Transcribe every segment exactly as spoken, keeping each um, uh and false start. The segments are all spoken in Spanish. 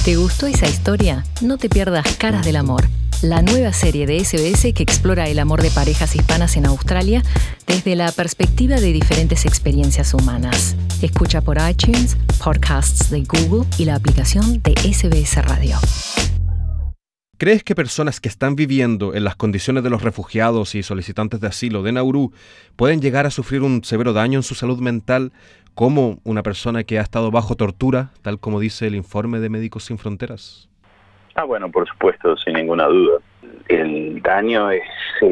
¿Te gustó esa historia? No te pierdas Caras del Amor, la nueva serie de S B S que explora el amor de parejas hispanas en Australia desde la perspectiva de diferentes experiencias humanas. Escucha por iTunes, podcasts de Google y la aplicación de S B S Radio. ¿Crees que personas que están viviendo en las condiciones de los refugiados y solicitantes de asilo de Nauru pueden llegar a sufrir un severo daño en su salud mental como una persona que ha estado bajo tortura, tal como dice el informe de Médicos Sin Fronteras? Ah, bueno, por supuesto, sin ninguna duda. El daño es,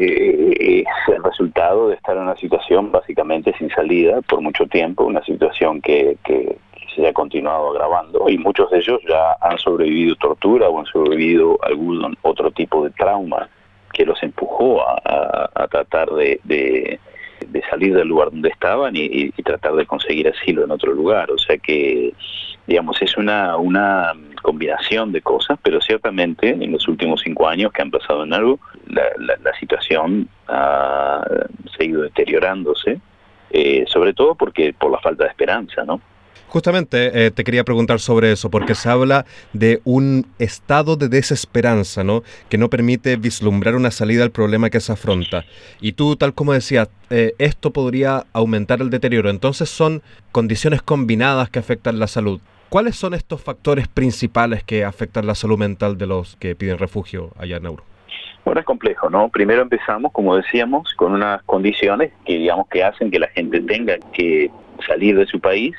eh, es el resultado de estar en una situación básicamente sin salida por mucho tiempo, una situación que, que se ha continuado agravando y muchos de ellos ya han sobrevivido tortura o han sobrevivido algún otro tipo de trauma que los empujó a, a, a tratar de, de, de salir del lugar donde estaban y, y, y tratar de conseguir asilo en otro lugar. O sea que, digamos, es una, una combinación de cosas, pero ciertamente en los últimos cinco años que han pasado en algo, la, la, la situación ha seguido deteriorándose, eh, sobre todo porque por la falta de esperanza, ¿no? Justamente eh, te quería preguntar sobre eso, porque se habla de un estado de desesperanza, ¿no?, que no permite vislumbrar una salida al problema que se afronta. Y tú, tal como decías, eh, esto podría aumentar el deterioro. Entonces son condiciones combinadas que afectan la salud. ¿Cuáles son estos factores principales que afectan la salud mental de los que piden refugio allá en Nauru? Bueno, es complejo, ¿no? Primero empezamos, como decíamos, con unas condiciones que, digamos, que hacen que la gente tenga que salir de su país,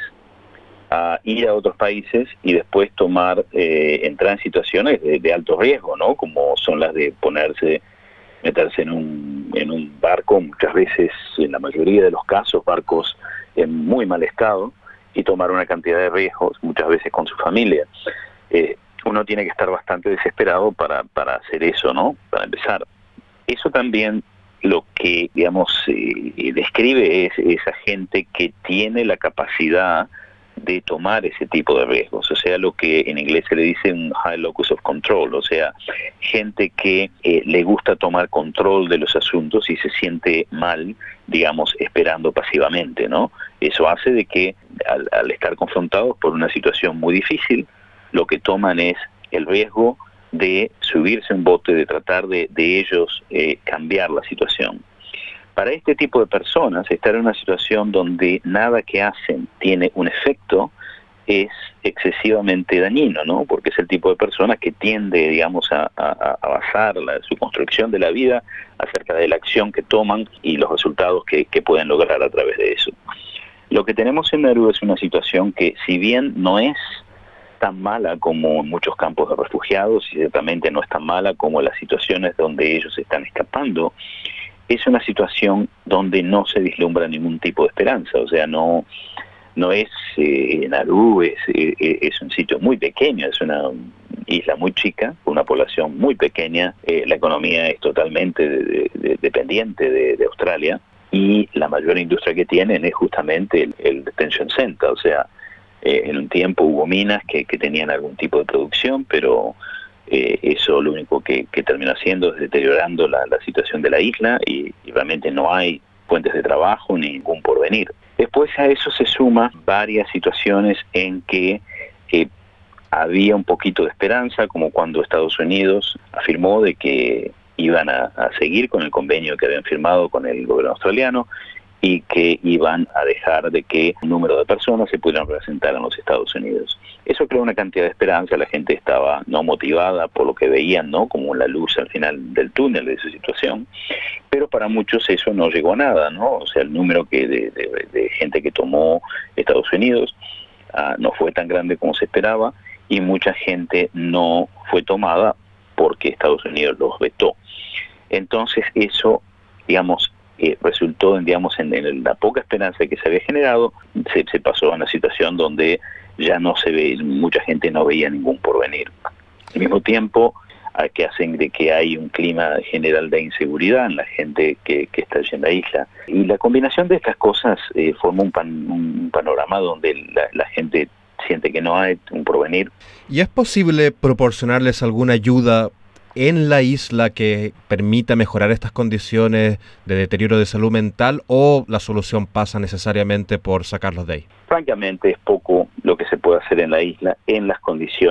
a ir a otros países y después tomar, eh, entrar en situaciones de, de alto riesgo, ¿no? Como son las de ponerse, meterse en un, en un barco, muchas veces, en la mayoría de los casos, barcos en muy mal estado, y tomar una cantidad de riesgos, muchas veces con su familia. Eh, uno tiene que estar bastante desesperado para, para hacer eso, ¿no? Para empezar. Eso también lo que, digamos, eh, describe es esa gente que tiene la capacidad de tomar ese tipo de riesgos, o sea, lo que en inglés se le dice un high locus of control, o sea, gente que eh, le gusta tomar control de los asuntos y se siente mal, digamos, esperando pasivamente, ¿no? Eso hace de que al, al estar confrontados por una situación muy difícil, lo que toman es el riesgo de subirse a un bote, de tratar de, de ellos eh, cambiar la situación. Para este tipo de personas, estar en una situación donde nada que hacen tiene un efecto es excesivamente dañino, ¿no? Porque es el tipo de persona que tiende, digamos, a, a, a basar la, su construcción de la vida acerca de la acción que toman y los resultados que, que pueden lograr a través de eso. Lo que tenemos en Nauru es una situación que, si bien no es tan mala como en muchos campos de refugiados y ciertamente no es tan mala como las situaciones donde ellos están escapando, es una situación donde no se vislumbra ningún tipo de esperanza. O sea, no no es eh, Nauru, es, eh, es un sitio muy pequeño, es una isla muy chica, una población muy pequeña, eh, la economía es totalmente de, de, de, dependiente de, de Australia y la mayor industria que tienen es justamente el, el detention center. O sea, eh, en un tiempo hubo minas que, que tenían algún tipo de producción, pero Eh, eso lo único que, que terminó haciendo es deteriorando la, la situación de la isla y, y realmente no hay fuentes de trabajo ni ningún porvenir. Después a eso se suma varias situaciones en que eh, había un poquito de esperanza, como cuando Estados Unidos afirmó de que iban a, a seguir con el convenio que habían firmado con el gobierno australiano y que iban a dejar de que un número de personas se pudieran presentar en los Estados Unidos. Eso creó una cantidad de esperanza, la gente estaba no motivada por lo que veían, ¿no?, como la luz al final del túnel de esa situación, pero para muchos eso no llegó a nada, ¿no? O sea, el número que de, de, de gente que tomó Estados Unidos uh, no fue tan grande como se esperaba y mucha gente no fue tomada porque Estados Unidos los vetó. Entonces eso, digamos, Eh, resultó, digamos, en, en la poca esperanza que se había generado, se, se pasó a una situación donde ya no se ve, mucha gente no veía ningún porvenir. Al mismo tiempo, a que hacen de que hay un clima general de inseguridad en la gente que, que está allí en la isla. Y la combinación de estas cosas eh, forma un, pan, un panorama donde la, la gente siente que no hay un porvenir. ¿Y es posible proporcionarles alguna ayuda en la isla que permita mejorar estas condiciones de deterioro de salud mental, o la solución pasa necesariamente por sacarlos de ahí? Francamente es poco lo que se puede hacer en la isla en las condiciones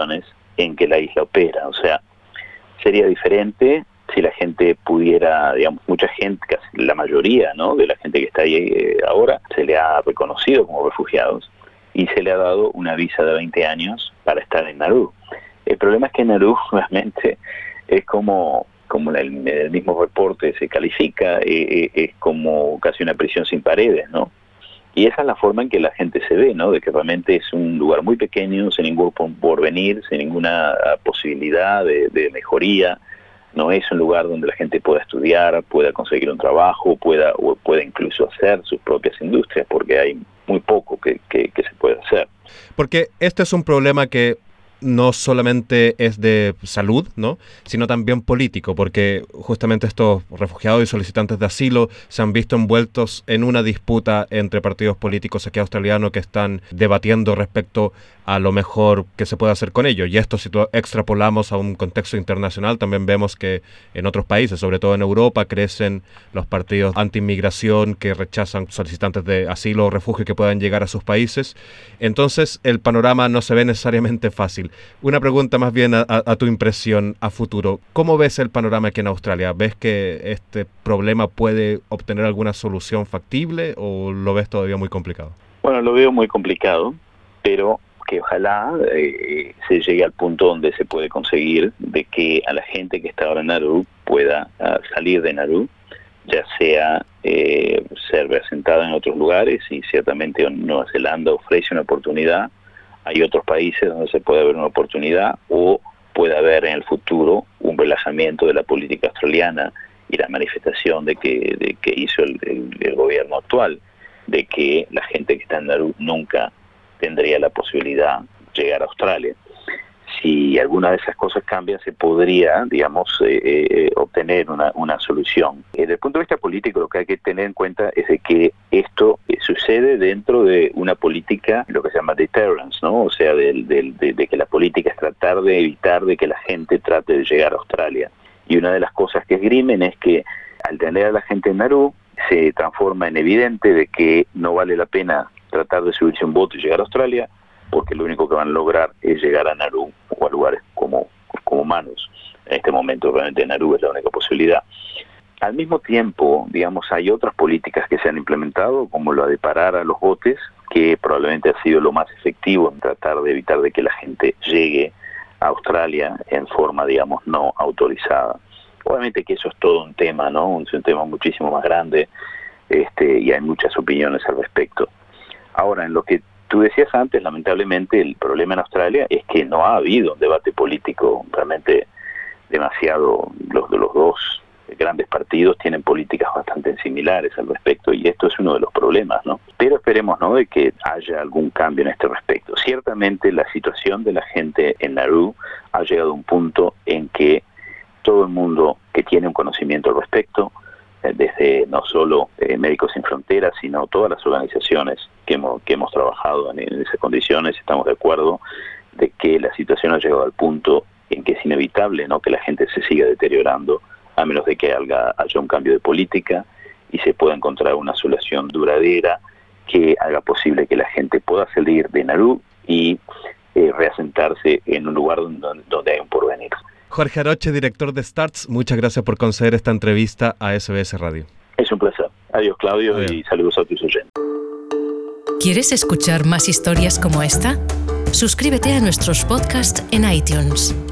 en que la isla opera. O sea, sería diferente si la gente pudiera, digamos, mucha gente, casi la mayoría, ¿no?, de la gente que está ahí eh, ahora, se le ha reconocido como refugiados y se le ha dado una visa de veinte años para estar en Nauru. El problema es que Nauru realmente es como, como en el mismo reporte se califica, eh, es como casi una prisión sin paredes, ¿no? Y esa es la forma en que la gente se ve, ¿no?, de que realmente es un lugar muy pequeño, sin ningún porvenir, sin ninguna posibilidad de, de mejoría. No es un lugar donde la gente pueda estudiar, pueda conseguir un trabajo, pueda o pueda incluso hacer sus propias industrias, porque hay muy poco que, que, que se puede hacer. Porque este es un problema que no solamente es de salud, ¿no?, sino también político, porque justamente estos refugiados y solicitantes de asilo se han visto envueltos en una disputa entre partidos políticos aquí australianos que están debatiendo respecto a lo mejor que se puede hacer con ellos. Y esto, si lo extrapolamos a un contexto internacional, también vemos que en otros países, sobre todo en Europa, crecen los partidos anti-inmigración que rechazan solicitantes de asilo o refugio que puedan llegar a sus países. Entonces, el panorama no se ve necesariamente fácil. Una pregunta más bien a, a, a tu impresión a futuro. ¿Cómo ves el panorama aquí en Australia? ¿Ves que este problema puede obtener alguna solución factible o lo ves todavía muy complicado? Bueno, lo veo muy complicado, pero que ojalá eh, se llegue al punto donde se puede conseguir de que a la gente que está ahora en Nauru pueda uh, salir de Nauru, ya sea eh, ser reasentada en otros lugares, y ciertamente Nueva Zelanda ofrece una oportunidad. Hay otros países donde se puede haber una oportunidad, o puede haber en el futuro un relajamiento de la política australiana y la manifestación de que, de que hizo el, el, el gobierno actual, de que la gente que está en Nauru nunca tendría la posibilidad de llegar a Australia. Si alguna de esas cosas cambia, se podría, digamos, eh, eh, obtener una, una solución. Desde el punto de vista político, lo que hay que tener en cuenta es de que esto eh, sucede dentro de una política, lo que se llama deterrence, ¿no? O sea, de, de, de, de que la política es tratar de evitar de que la gente trate de llegar a Australia. Y una de las cosas que esgrimen es que al tener a la gente en Nauru, se transforma en evidente de que no vale la pena tratar de subirse un bote y llegar a Australia, porque lo único que van a lograr es llegar a Nauru o a lugares como, como Manus. En este momento realmente Nauru es la única posibilidad. Al mismo tiempo, digamos, hay otras políticas que se han implementado, como la de parar a los botes, que probablemente ha sido lo más efectivo en tratar de evitar de que la gente llegue a Australia en forma, digamos, no autorizada. Obviamente que eso es todo un tema, ¿no? Es un tema muchísimo más grande, este, y hay muchas opiniones al respecto. Ahora, en lo que tú decías antes, lamentablemente el problema en Australia es que no ha habido un debate político realmente demasiado. Los de los dos grandes partidos tienen políticas bastante similares al respecto, y esto es uno de los problemas, ¿no? Pero esperemos, ¿no?, de que haya algún cambio en este respecto. Ciertamente la situación de la gente en Nauru ha llegado a un punto en que todo el mundo que tiene un conocimiento al respecto, desde no solo eh, Médicos Sin Fronteras, sino todas las organizaciones que hemos, que hemos trabajado en, en esas condiciones, estamos de acuerdo de que la situación ha llegado al punto en que es inevitable, ¿no?, que la gente se siga deteriorando, a menos de que haya, haya un cambio de política y se pueda encontrar una solución duradera que haga posible que la gente pueda salir de Nauru y eh, reasentarse en un lugar donde, donde hay un porvenir. Jorge Aroche, director de STARTS, muchas gracias por conceder esta entrevista a S B S Radio. Es un placer. Adiós, Claudio, Adiós. Y saludos a tus oyentes. ¿Quieres escuchar más historias como esta? Suscríbete a nuestros podcasts en iTunes.